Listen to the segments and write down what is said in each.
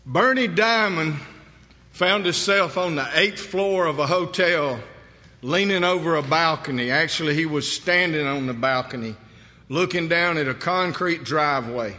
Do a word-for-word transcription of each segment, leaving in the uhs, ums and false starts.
Bernie Diamond found himself on the eighth floor of a hotel, leaning over a balcony. Actually, he was standing on the balcony, looking down at a concrete driveway.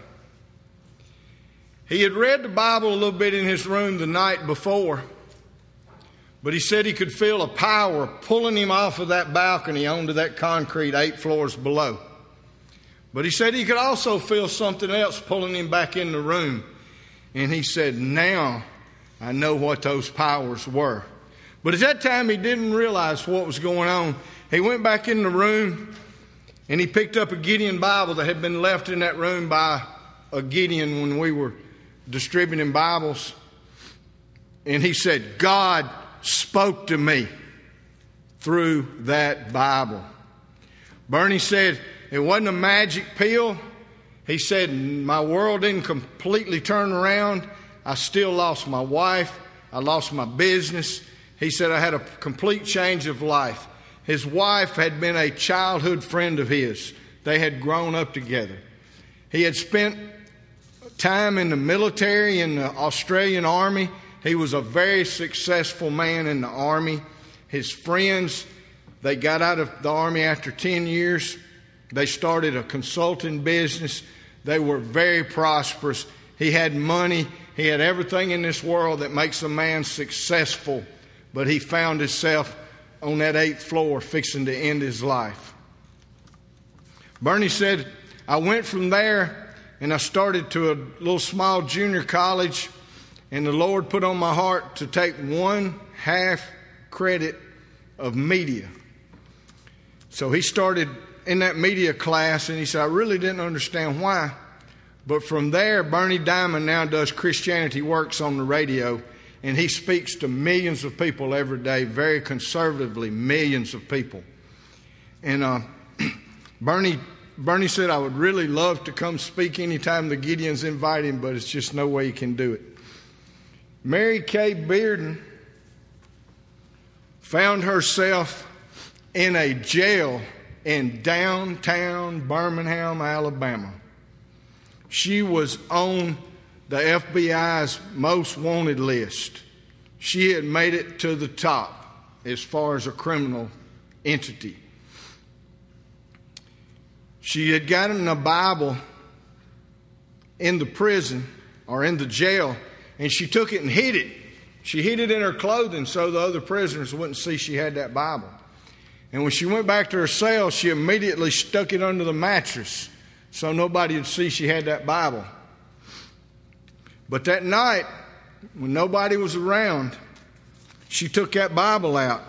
He had read the Bible a little bit in his room the night before, but he said he could feel a power pulling him off of that balcony onto that concrete eight floors below. But he said he could also feel something else pulling him back in the room. And he said, now I know what those powers were. But at that time, he didn't realize what was going on. He went back in the room and he picked up a Gideon Bible that had been left in that room by a Gideon when we were distributing Bibles. And he said, God spoke to me through that Bible. Bernie said, it wasn't a magic pill. He said, my world didn't completely turn around. I still lost my wife. I lost my business. He said, I had a complete change of life. His wife had been a childhood friend of his. They had grown up together. He had spent time in the military, in the Australian Army. He was a very successful man in the Army. His friends, they got out of the Army after ten years. They started a consulting business. They were very prosperous. He had money. He had everything in this world that makes a man successful. But he found himself on that eighth floor fixing to end his life. Bernie said, I went from there and I started to a little small junior college, and the Lord put on my heart to take one half credit of media. So he started in that media class, and he said, I really didn't understand why. But from there, Bernie Diamond now does Christianity Works on the radio, and he speaks to millions of people every day, very conservatively, millions of people. And uh, Bernie Bernie said, I would really love to come speak anytime the Gideons invite him, but it's just no way he can do it. Mary Kay Bearden found herself in a jail in downtown Birmingham, Alabama. She was on the F B I's most wanted list. She had made it to the top as far as a criminal entity. She had gotten a Bible in the prison or in the jail, and she took it and hid it. She hid it in her clothing so the other prisoners wouldn't see she had that Bible. And when she went back to her cell, she immediately stuck it under the mattress so nobody would see she had that Bible. But that night, when nobody was around, she took that Bible out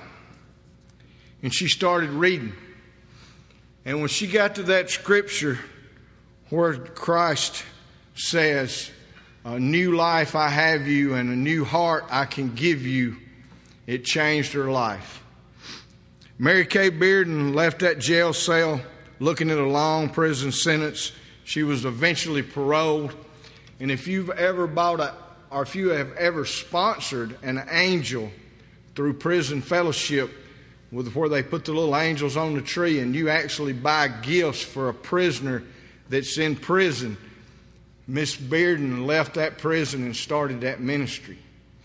and she started reading. And when she got to that scripture where Christ says, a new life I have you and a new heart I can give you, it changed her life. Mary Kay Bearden left that jail cell looking at a long prison sentence. She was eventually paroled. And if you've ever bought a, or if you have ever sponsored an angel through Prison Fellowship, with where they put the little angels on the tree, and you actually buy gifts for a prisoner that's in prison, Miss Bearden left that prison and started that ministry.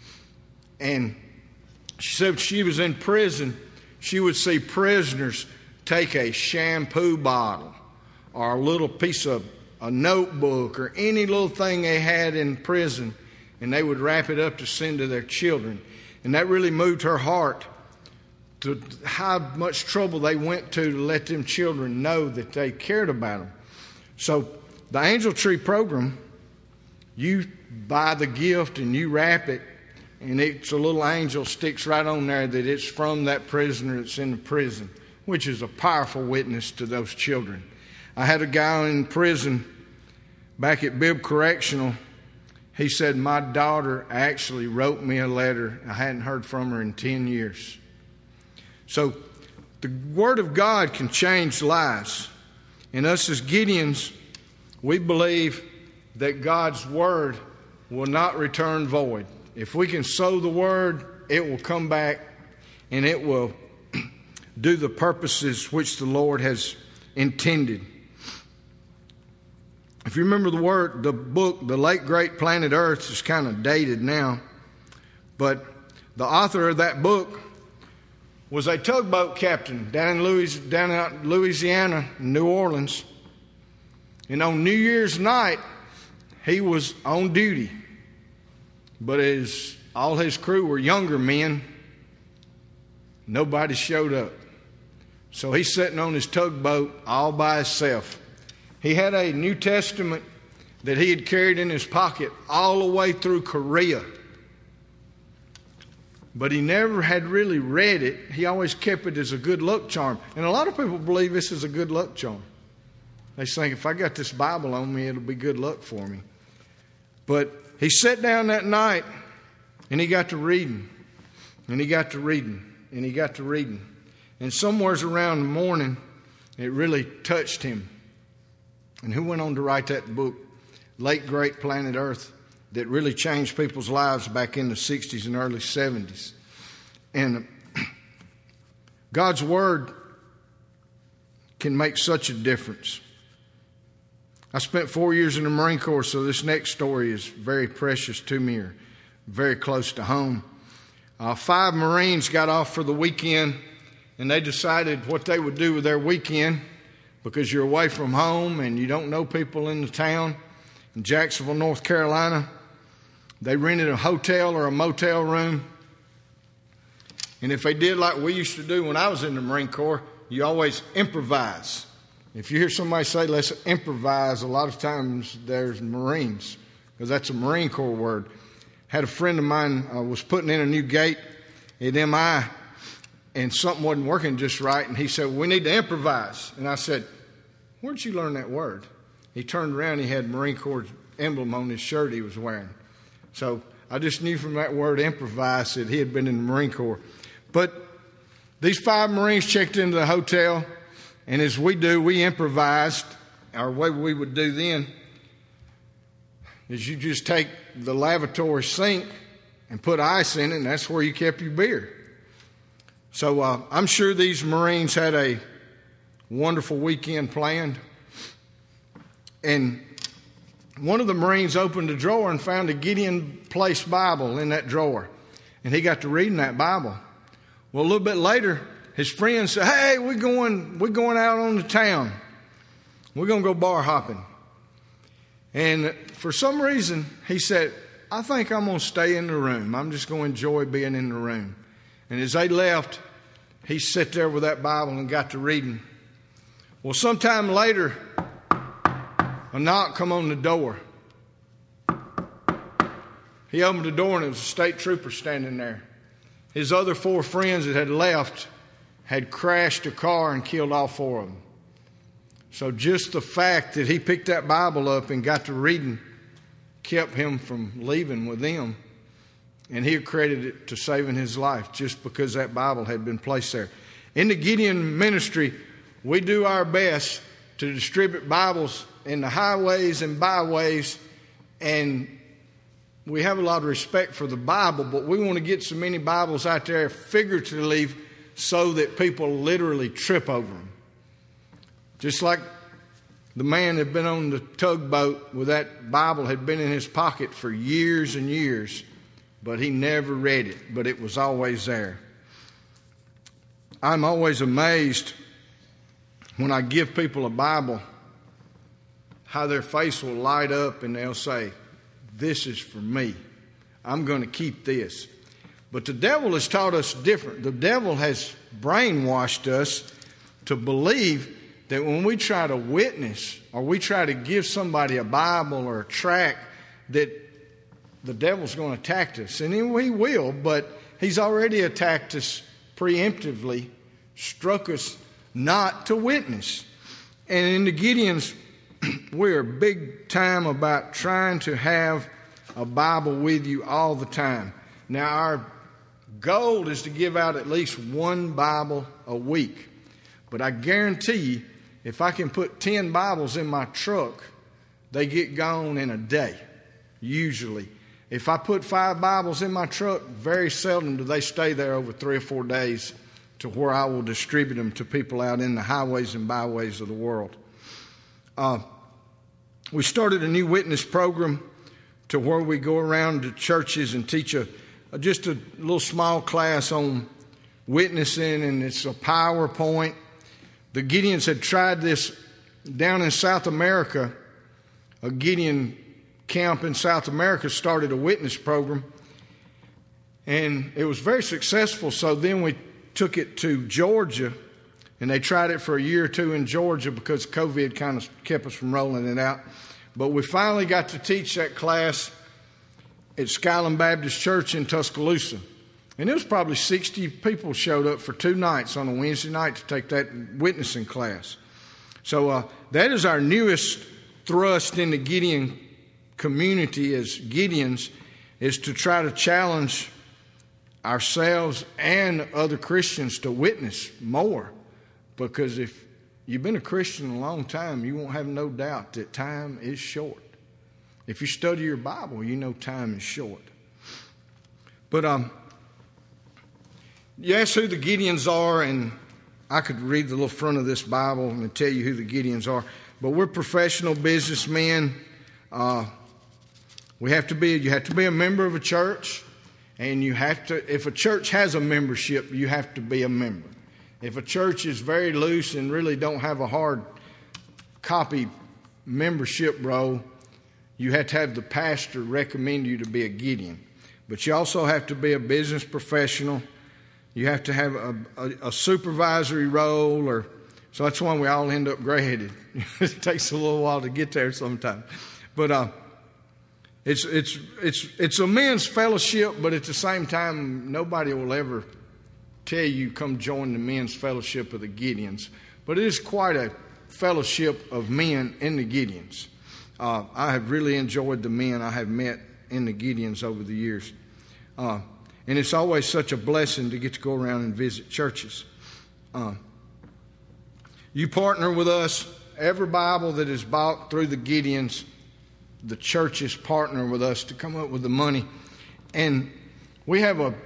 And she said she was in prison, she would see prisoners take a shampoo bottle or a little piece of a notebook or any little thing they had in prison, and they would wrap it up to send to their children. And that really moved her heart to how much trouble they went to to let them children know that they cared about them. So the Angel Tree program, you buy the gift and you wrap it, and it's a little angel sticks right on there that it's from that prisoner that's in the prison, which is a powerful witness to those children. I had a guy in prison back at Bibb Correctional. He said, my daughter actually wrote me a letter. I hadn't heard from her in ten years. So the Word of God can change lives. And us as Gideons, we believe that God's Word will not return void. If we can sow the Word, it will come back and it will do the purposes which the Lord has intended. If you remember the word, the book, The Late Great Planet Earth, is kind of dated now. But the author of that book was a tugboat captain down in Louis, down out in Louisiana, New Orleans. And on New Year's night, he was on duty. But as all his crew were younger men, nobody showed up. So he's sitting on his tugboat all by himself. He had a New Testament that he had carried in his pocket all the way through Korea. But he never had really read it. He always kept it as a good luck charm. And a lot of people believe this is a good luck charm. They think, if I got this Bible on me, it'll be good luck for me. But he sat down that night, and he got to reading. And he got to reading. And he got to reading. And somewheres around the morning, it really touched him. And who went on to write that book, Late Great Planet Earth, that really changed people's lives back in the sixties and early seventies. And God's Word can make such a difference. I spent four years in the Marine Corps, so this next story is very precious to me, or very close to home. Uh, five Marines got off for the weekend, and they decided what they would do with their weekend, because you're away from home and you don't know people in the town. In Jacksonville, North Carolina, they rented a hotel or a motel room. And if they did like we used to do when I was in the Marine Corps, you always improvise. If you hear somebody say, let's improvise, a lot of times there's Marines, because that's a Marine Corps word. Had a friend of mine uh, was putting in a new gate at M I, and something wasn't working just right, and he said, we need to improvise. And I said, where'd you learn that word? He turned around, he had Marine Corps emblem on his shirt he was wearing. So I just knew from that word improvise that he had been in the Marine Corps. But these five Marines checked into the hotel, and as we do, we improvised. Our way we would do then is you just take the lavatory sink and put ice in it, and that's where you kept your beer. So uh, I'm sure these Marines had a wonderful weekend planned. And one of the Marines opened a drawer and found a Gideon Place Bible in that drawer. And he got to reading that Bible. Well, a little bit later, his friends said, hey, we're going, we're going out on the town. We're going to go bar hopping. And for some reason, he said, I think I'm going to stay in the room. I'm just going to enjoy being in the room. And as they left, he sat there with that Bible and got to reading. Well, sometime later, a knock come on the door. He opened the door and there was a state trooper standing there. His other four friends that had left had crashed a car and killed all four of them. So just the fact that he picked that Bible up and got to reading kept him from leaving with them. And he accredited it to saving his life just because that Bible had been placed there. In the Gideon ministry, we do our best to distribute Bibles in the highways and byways, and we have a lot of respect for the Bible, but we want to get so many Bibles out there figuratively so that people literally trip over them. Just like the man had been on the tugboat with that Bible had been in his pocket for years and years, but he never read it, but it was always there. I'm always amazed when I give people a Bible, how their face will light up and they'll say, this is for me. I'm going to keep this. But the devil has taught us different. The devil has brainwashed us to believe that when we try to witness or we try to give somebody a Bible or a tract, that the devil's going to attack us. And he will, but he's already attacked us preemptively, struck us not to witness. And in the Gideons, we're big time about trying to have a Bible with you all the time. Now, our goal is to give out at least one Bible a week. But I guarantee you, if I can put ten Bibles in my truck, they get gone in a day, usually. If I put five Bibles in my truck, very seldom do they stay there over three or four days to where I will distribute them to people out in the highways and byways of the world. Uh, we started a new witness program to where we go around to churches and teach a, a just a little small class on witnessing, and it's a PowerPoint. The Gideons had tried this down in South America. A Gideon camp in South America started a witness program, and it was very successful. So then we took it to Georgia, and they tried it for a year or two in Georgia because COVID kind of kept us from rolling it out. But we finally got to teach that class at Skyland Baptist Church in Tuscaloosa. And it was probably sixty people showed up for two nights on a Wednesday night to take that witnessing class. So uh, that is our newest thrust in the Gideon community as Gideons, is to try to challenge ourselves and other Christians to witness more. Because if you've been a Christian a long time, you won't have no doubt that time is short. If you study your Bible, you know time is short. But um, you ask who the Gideons are, and I could read the little front of this Bible and tell you who the Gideons are. But we're professional businessmen. Uh, we have to be. You have to be a member of a church, and you have to. If a church has a membership, you have to be a member. If a church is very loose and really don't have a hard copy membership roll, you have to have the pastor recommend you to be a Gideon. But you also have to be a business professional. You have to have a, a, a supervisory role, or so that's why we all end up gray-headed. It takes a little while to get there sometimes. But uh, it's it's it's it's a men's fellowship, but at the same time, nobody will ever tell you come join the men's fellowship of the Gideons. But it is quite a fellowship of men in the Gideons. Uh, I have really enjoyed the men I have met in the Gideons over the years. Uh, and it's always such a blessing to get to go around and visit churches. Uh, you partner with us. Every Bible that is bought through the Gideons, the churches partner with us to come up with the money. And we have a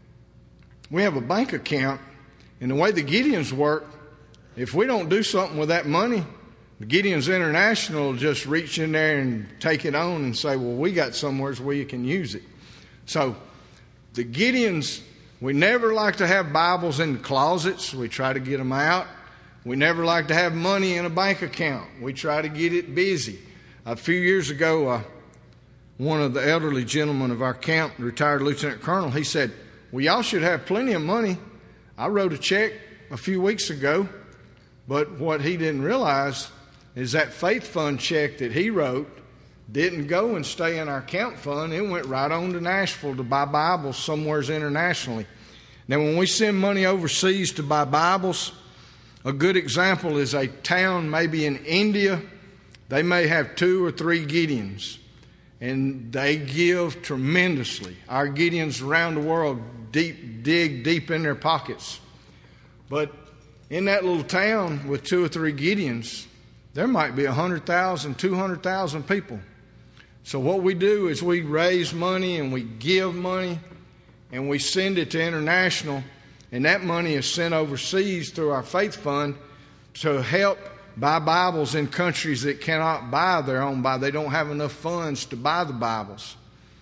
we have a bank account, and the way the Gideons work, if we don't do something with that money, the Gideons International will just reach in there and take it on and say, well, we got somewhere where you can use it. So the Gideons, we never like to have Bibles in the closets. We try to get them out. We never like to have money in a bank account. We try to get it busy. A few years ago, uh, one of the elderly gentlemen of our camp, retired lieutenant colonel, he said, well, y'all should have plenty of money. I wrote a check a few weeks ago, but what he didn't realize is that faith fund check that he wrote didn't go and stay in our camp fund. It went right on to Nashville to buy Bibles somewhere internationally. Now, when we send money overseas to buy Bibles, a good example is a town maybe in India. They may have two or three Gideons, and they give tremendously. Our Gideons around the world deep dig deep in their pockets. But in that little town with two or three Gideons, there might be one hundred thousand, two hundred thousand people. So what we do is we raise money and we give money and we send it to international, and that money is sent overseas through our faith fund to help buy Bibles in countries that cannot buy their own Bible. They don't have enough funds to buy the Bibles.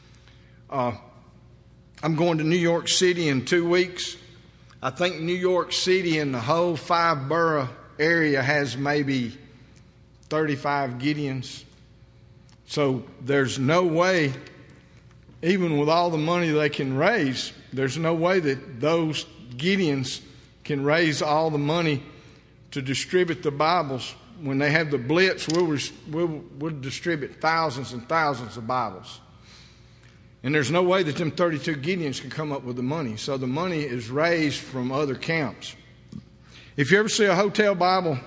Uh, I'm going to New York City in two weeks. I think New York City and the whole five borough area has maybe thirty-five Gideons. So there's no way, even with all the money they can raise, there's no way that those Gideons can raise all the money to distribute the Bibles. When they have the blitz, we'll, we'll, we'll distribute thousands and thousands of Bibles. And there's no way that them thirty-two Gideons can come up with the money. So the money is raised from other camps. If you ever see a hotel Bible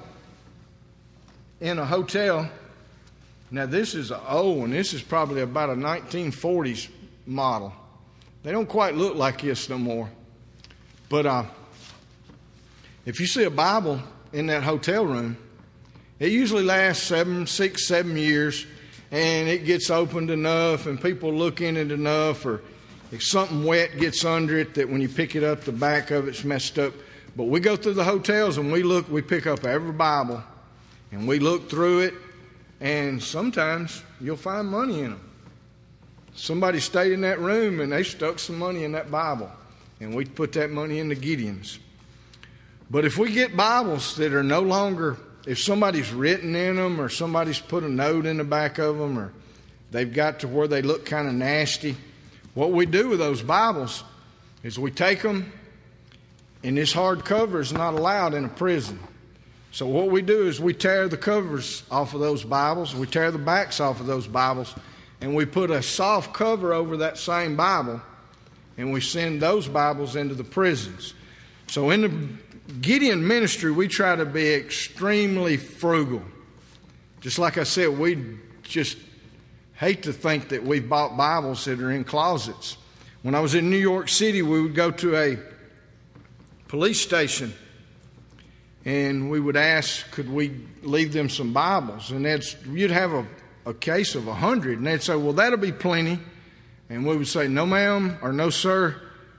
in a hotel, now this is an old one. This is probably about a nineteen forties model. They don't quite look like this no more. But uh, if you see a Bible in that hotel room, it usually lasts seven, six, seven years, and it gets opened enough, and people look in it enough, or if something wet gets under it, that when you pick it up, the back of it's messed up. But we go through the hotels and we look, we pick up every Bible, and we look through it, and sometimes you'll find money in them. Somebody stayed in that room and they stuck some money in that Bible, and we put that money in the Gideons. But if we get Bibles that are no longer, if somebody's written in them or somebody's put a note in the back of them or they've got to where they look kind of nasty, what we do with those Bibles is we take them, and this hard cover is not allowed in a prison. So what we do is we tear the covers off of those Bibles, we tear the backs off of those Bibles, and we put a soft cover over that same Bible, and we send those Bibles into the prisons. So in the Gideon ministry, we try to be extremely frugal. Just like I said, we just hate to think that we've bought Bibles that are in closets. When I was in New York City, we would go to a police station, and we would ask, could we leave them some Bibles? And that's, you'd have a, a case of a hundred, and they'd say, well, that'll be plenty. And we would say, no, ma'am, or no, sir.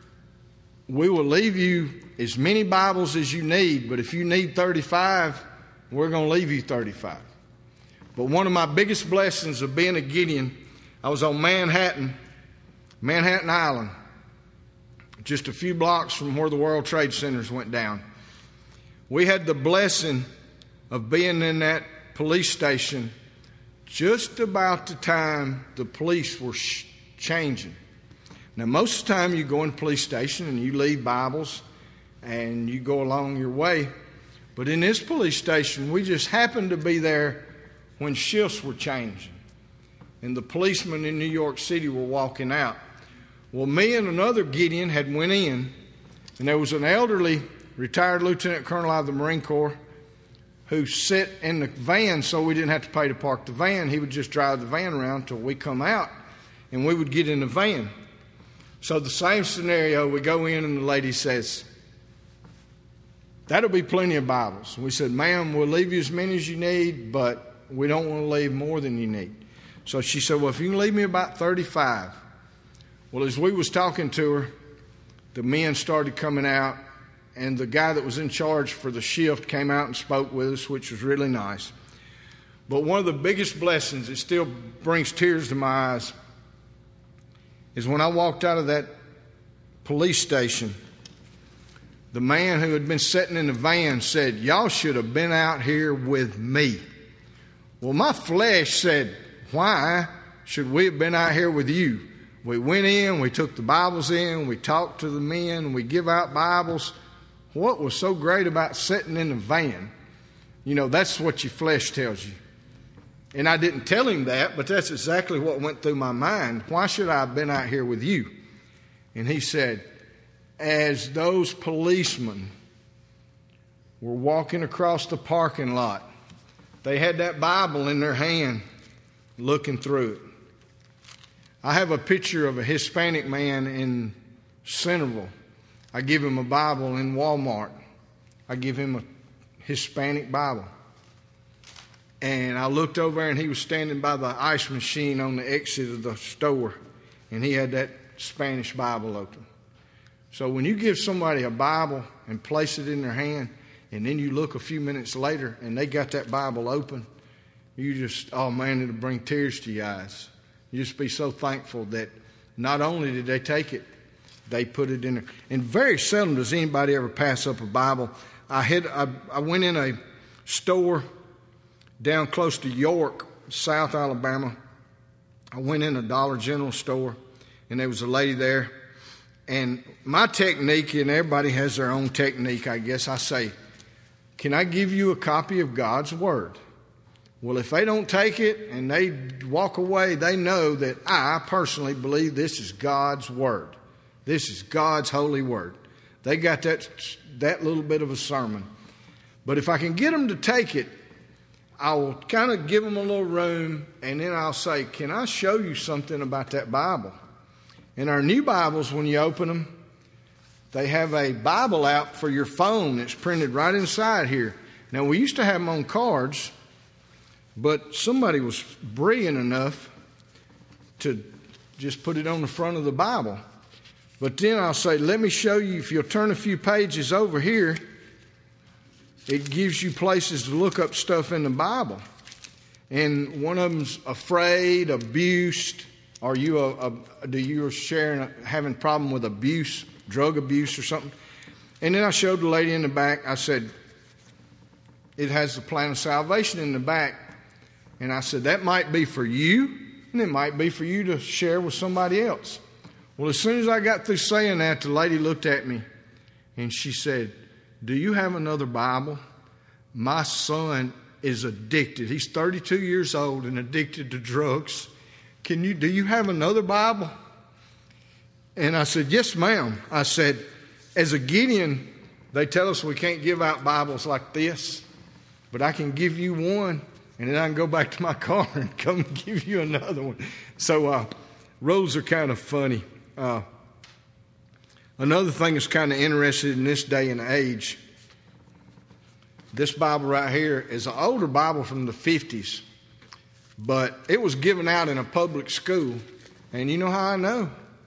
We will leave you as many Bibles as you need, but if you need thirty-five, we're going to leave you thirty-five. But one of my biggest blessings of being a Gideon, I was on Manhattan, Manhattan Island, just a few blocks from where the World Trade Centers went down. We had the blessing of being in that police station just about the time the police were sh- changing. Now, most of the time you go in the police station and you leave Bibles and you go along your way. But in this police station, we just happened to be there when shifts were changing. And the policemen in New York City were walking out. Well, me and another Gideon had went in, and there was an elderly retired lieutenant colonel out of the Marine Corps who sat in the van so we didn't have to pay to park the van. He would just drive the van around till we come out, and we would get in the van. So the same scenario, we go in and the lady says, that'll be plenty of Bibles. We said, ma'am, we'll leave you as many as you need, but we don't want to leave more than you need. So she said, well, if you can leave me about thirty-five. Well, as we was talking to her, the men started coming out, and the guy that was in charge for the shift came out and spoke with us, which was really nice. But one of the biggest blessings, it still brings tears to my eyes, is when I walked out of that police station, the man who had been sitting in the van said, y'all should have been out here with me. Well, my flesh said, why should we have been out here with you? We went in, we took the Bibles in, we talked to the men, we give out Bibles. What was so great about sitting in the van? You know, that's what your flesh tells you. And I didn't tell him that, but that's exactly what went through my mind. Why should I have been out here with you? And he said, as those policemen were walking across the parking lot, they had that Bible in their hand looking through it. I have a picture of a Hispanic man in Centerville. I give him a Bible in Walmart. I give him a Hispanic Bible. And I looked over and he was standing by the ice machine on the exit of the store, and he had that Spanish Bible open. So when you give somebody a Bible and place it in their hand, and then you look a few minutes later and they got that Bible open, you just, oh man, it'll bring tears to your eyes. You just be so thankful that not only did they take it, they put it in there. And very seldom does anybody ever pass up a Bible. I had I, I went in a store down close to York, South Alabama. I went in a Dollar General store, and there was a lady there. And my technique, and everybody has their own technique, I guess, I say, can I give you a copy of God's Word? Well, if they don't take it and they walk away, they know that I personally believe this is God's Word. This is God's holy Word. They got that, that little bit of a sermon. But if I can get them to take it, I will kind of give them a little room, and then I'll say, can I show you something about that Bible? In our new Bibles, when you open them, they have a Bible app for your phone that's printed right inside here. Now, we used to have them on cards, but somebody was brilliant enough to just put it on the front of the Bible. But then I'll say, let me show you, if you'll turn a few pages over here, it gives you places to look up stuff in the Bible. and one of them's afraid, abused. Are you a, a do you sharing having a problem with abuse, drug abuse or something? And then I showed the lady in the back. I said, it has the plan of salvation in the back. And I said, that might be for you, and it might be for you to share with somebody else. Well, as soon as I got through saying that, the lady looked at me and she said, do you have another Bible? My son is addicted. He's thirty-two years old and addicted to drugs. Can you, do you have another Bible? And I said, yes, ma'am. I said, as a Gideon, they tell us we can't give out Bibles like this, but I can give you one, and then I can go back to my car and come and give you another one. So uh, rules are kind of funny. Uh, another thing that's kind of interesting in this day and age, this Bible right here is an older Bible from the fifties, but it was given out in a public school. And you know how I know?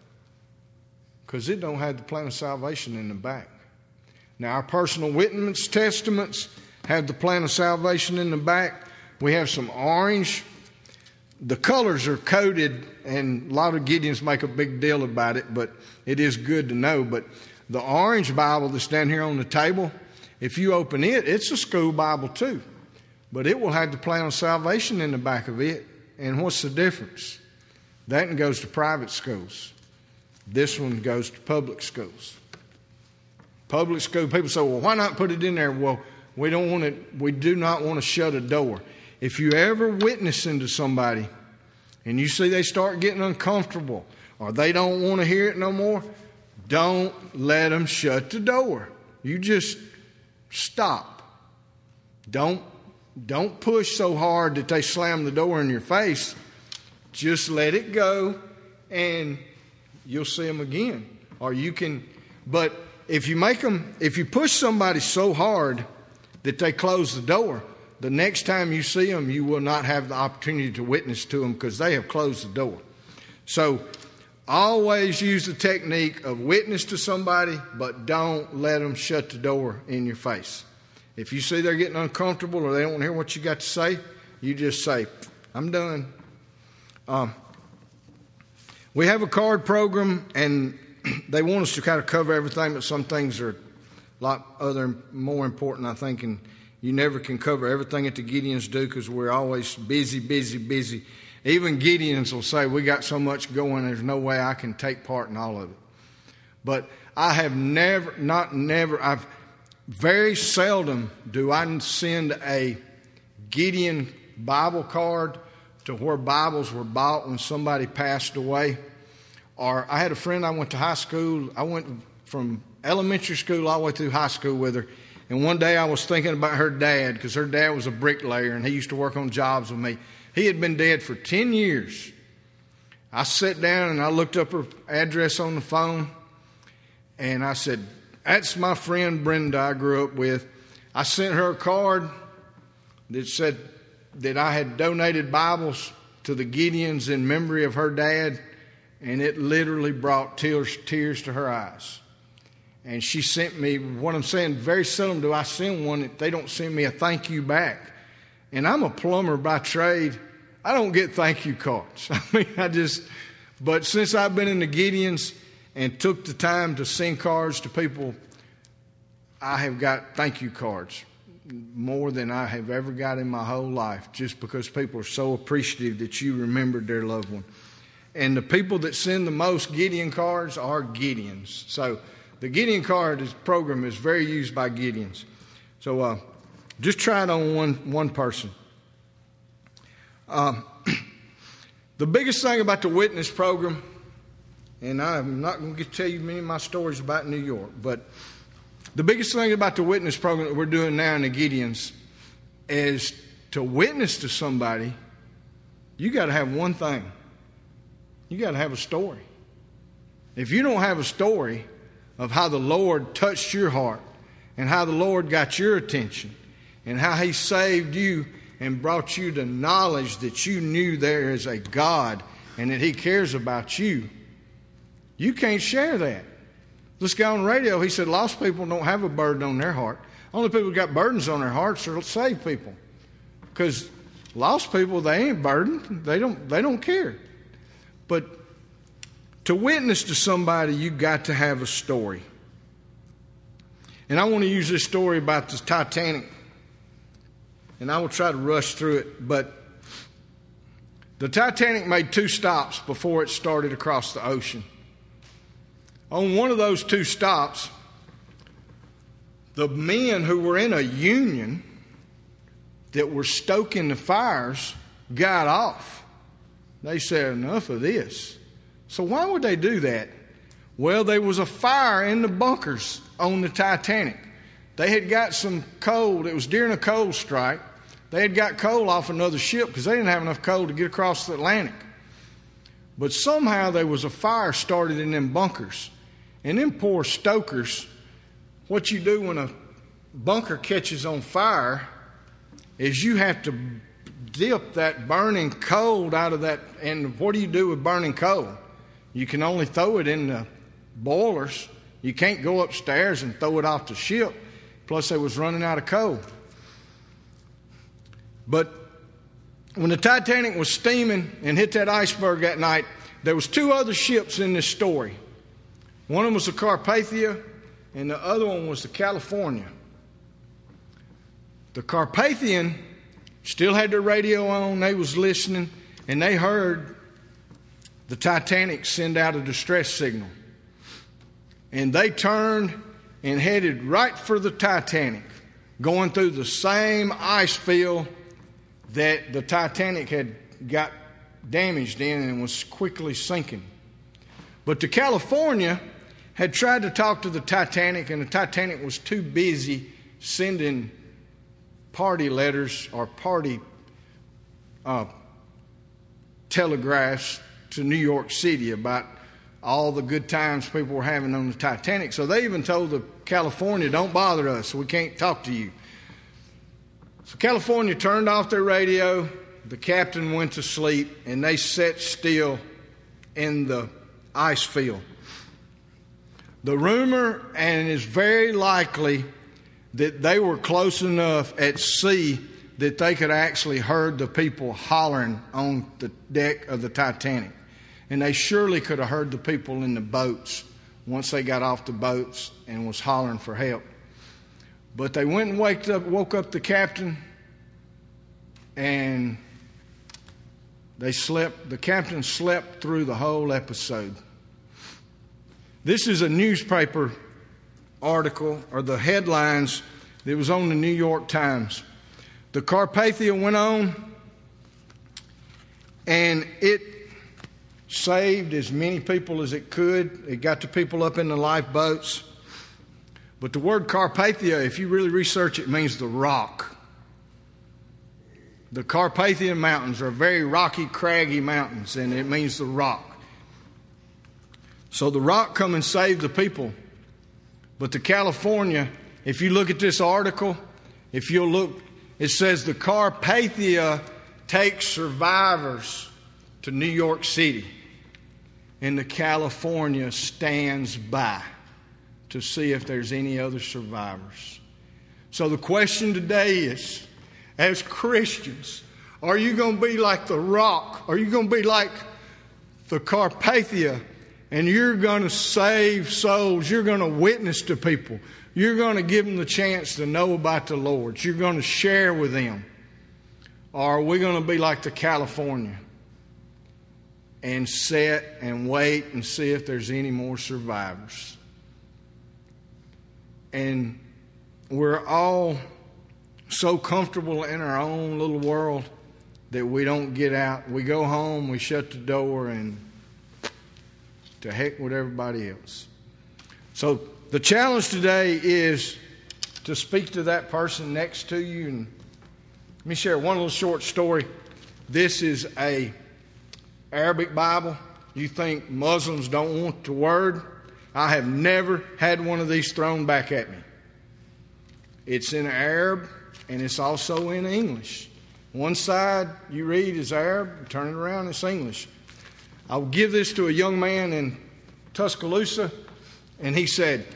Because it don't have the plan of salvation in the back. Now, our personal witness testaments have the plan of salvation in the back. We have some orange. The colors are coded, and a lot of Gideons make a big deal about it, but it is good to know. But the orange Bible that's down here on the table, if you open it, it's a school Bible too. But it will have the plan of salvation in the back of it. And what's the difference? That one goes to private schools. This one goes to public schools. Public school, people say, well, why not put it in there? Well, we don't want to, we do not want to shut a door. If you ever witnessing to somebody and you see they start getting uncomfortable or they don't want to hear it no more, don't let them shut the door. You just stop. Don't, don't push so hard that they slam the door in your face. Just let it go and you'll see them again. Or you can, but if you make them, if you push somebody so hard that they close the door, the next time you see them, you will not have the opportunity to witness to them because they have closed the door. So always use the technique of witness to somebody, but don't let them shut the door in your face. If you see they're getting uncomfortable or they don't want to hear what you got to say, you just say, I'm done. Um, we have a card program, and they want us to kind of cover everything, but some things are a lot other more important, I think, and you never can cover everything that the Gideons do because we're always busy, busy, busy. Even Gideons will say, we got so much going, there's no way I can take part in all of it. But I have never, not never, I've very seldom do I send a Gideon Bible card to where Bibles were bought when somebody passed away. Or I had a friend I went to high school. I went from elementary school all the way through high school with her. And one day I was thinking about her dad because her dad was a bricklayer and he used to work on jobs with me. He had been dead for ten years. I sat down and I looked up her address on the phone and I said, that's my friend Brenda I grew up with. I sent her a card that said that I had donated Bibles to the Gideons in memory of her dad, and it literally brought tears, tears to her eyes. And she sent me, what I'm saying, very seldom do I send one that they don't send me a thank you back. And I'm a plumber by trade. I don't get thank you cards. I mean, I just, but since I've been in the Gideons and took the time to send cards to people, I have got thank you cards more than I have ever got in my whole life, just because people are so appreciative that you remembered their loved one. And the people that send the most Gideon cards are Gideons. So the Gideon card is, program is very used by Gideons. So uh, just try it on one, one person. Uh, the biggest thing about the witness program, and I'm not going to tell you many of my stories about New York, but the biggest thing about the witness program that we're doing now in the Gideons is to witness to somebody, you got to have one thing. You got to have a story. If you don't have a story of how the Lord touched your heart and how the Lord got your attention and how He saved you and brought you to knowledge that you knew there is a God and that He cares about you, you can't share that. This guy on the radio, he said lost people don't have a burden on their heart. Only people who got burdens on their hearts are saved people. Because Lost people, they ain't burdened. They don't, they don't care. But to witness to somebody, you got to have a story. And I want to use this story about the Titanic. And I will try to rush through it. But the Titanic made two stops before it started across the ocean. On one of those two stops, the men who were in a union that were stoking the fires got off. They said, enough of this. So why would they do that? Well, there was a fire in the bunkers on the Titanic. They had got some coal. It was during a coal strike. They had got coal off another ship because they didn't have enough coal to get across the Atlantic. But somehow there was a fire started in them bunkers. And them poor stokers, what you do when a bunker catches on fire is you have to dip that burning coal out of that. And what do you do with burning coal? You can only throw it in the boilers. You can't go upstairs and throw it off the ship. Plus, they was running out of coal. But when the Titanic was steaming and hit that iceberg that night, there was two other ships in this story. One of them was the Carpathia, and the other one was the California. The Carpathian still had their radio on. They was listening, and they heard the Titanic send out a distress signal. And they turned and headed right for the Titanic, going through the same ice field that the Titanic had got damaged in and was quickly sinking. But the California had tried to talk to the Titanic, and the Titanic was too busy sending party letters or party uh, telegraphs to New York City about all the good times people were having on the Titanic. So they even told the California, don't bother us, we can't talk to you. So California turned off their radio, the captain went to sleep, and they sat still in the ice field. The rumor, and it's very likely, that they were close enough at sea that they could actually heard the people hollering on the deck of the Titanic. And they surely could have heard the people in the boats once they got off the boats and was hollering for help. But they went and waked up, woke up the captain, and they slept. The captain slept through the whole episode. This is a newspaper article, or the headlines that was on the New York Times. The Carpathia went on, and it saved as many people as it could. It got the people up in the lifeboats. But the word Carpathia, if you really research it, means the rock. The Carpathian Mountains are very rocky, craggy mountains, and it means the rock. So the rock come and saved the people. But the California, if you look at this article, if you'll look, it says the Carpathia takes survivors to New York City. And the California stands by to see if there's any other survivors. So the question today is, as Christians, are you going to be like the rock? Are you going to be like the Carpathia? And you're going to save souls. You're going to witness to people. You're going to give them the chance to know about the Lord. You're going to share with them. Or are we going to be like the California and sit and wait and see if there's any more survivors? And we're all so comfortable in our own little world that we don't get out. We go home, we shut the door, and to heck with everybody else. So the challenge today is to speak to that person next to you. And let me share one little short story. This is a Arabic Bible. You think Muslims don't want the word? I have never had one of these thrown back at me. It's in Arab, and it's also in English. One side you read is Arab, turn it around, it's English. I will give this to a young man in Tuscaloosa, and he said,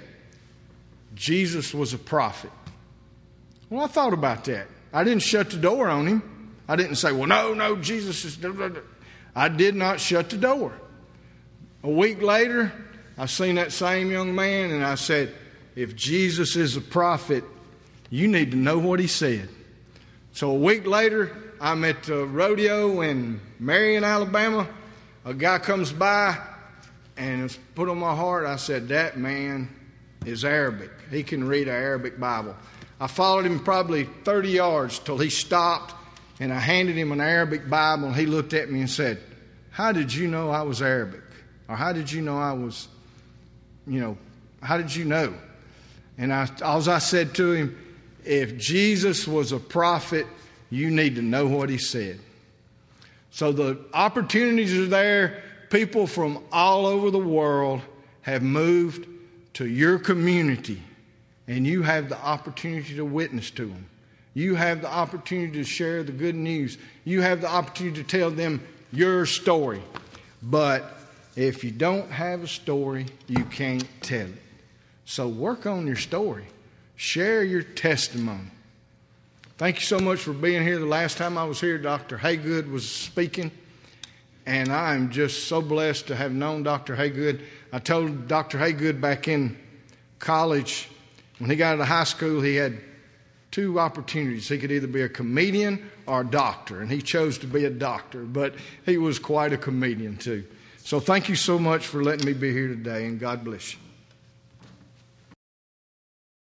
Jesus was a prophet. Well, I thought about that. I didn't shut the door on him. I didn't say, well, no, no, Jesus is... I did not shut the door. A week later, I seen that same young man, and I said, if Jesus is a prophet, you need to know what he said. So a week later, I'm at the rodeo in Marion, Alabama. A guy comes by, and it's put on my heart. I said, that man is Arabic. He can read an Arabic Bible. I followed him probably thirty yards till he stopped, and I handed him an Arabic Bible, and he looked at me and said, how did you know I was Arabic? Or how did you know I was, you know, how did you know? And I, all I said to him, if Jesus was a prophet, you need to know what he said. So the opportunities are there. People from all over the world have moved to your community, and you have the opportunity to witness to them. You have the opportunity to share the good news. You have the opportunity to tell them your story. But if you don't have a story, you can't tell it. So work on your story. Share your testimony. Thank you so much for being here. The last time I was here, Doctor Haygood was speaking, and I am just so blessed to have known Doctor Haygood. I told Doctor Haygood back in college, when he got out of high school, he had two opportunities. He could either be a comedian or a doctor, and he chose to be a doctor, but he was quite a comedian too. So thank you so much for letting me be here today, and God bless you.